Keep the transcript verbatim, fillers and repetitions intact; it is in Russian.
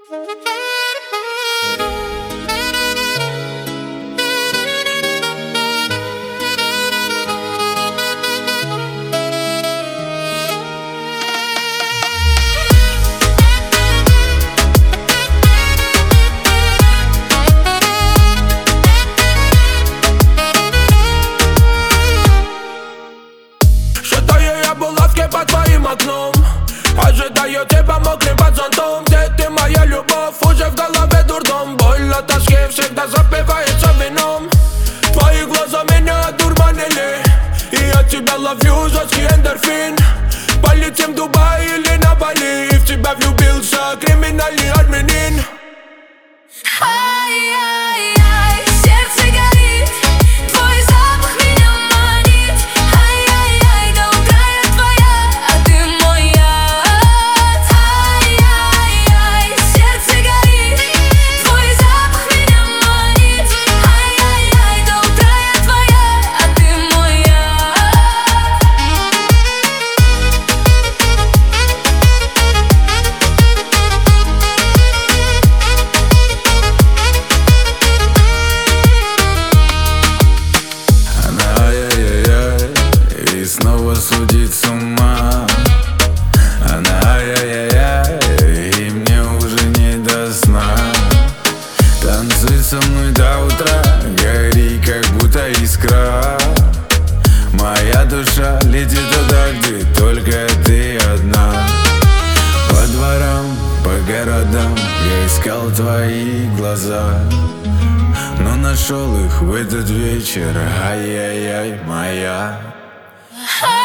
Под твоим окном ожидаю тебя мокрым под зонтом. Где ты, моя любовь? Уже в голове дурдом. Боль от тоски всегда запивается вином. Твои глаза меня одурманили, и от тебя ловлю жесткий эндорфин. Полетим в Дубай или на Бали, и в тебя влюбился криминальный армянин. Ай-яй-яй, сердце горит, твой запах меня манит. Ай-яй-яй, до утра я твоя, а ты моя. Ай-яй-яй, сердце горит, твой запах меня манит. Ай-яй-яй, до утра я твоя, а ты моя. И снова судит с ума. Она ай-яй-яй, и мне уже не до сна. Танцуй со мной до утра, гори, как будто искра. Моя душа летит туда, где только ты одна. По дворам, по городам я искал твои глаза, но нашел их в этот вечер. Ай-яй-яй, моя.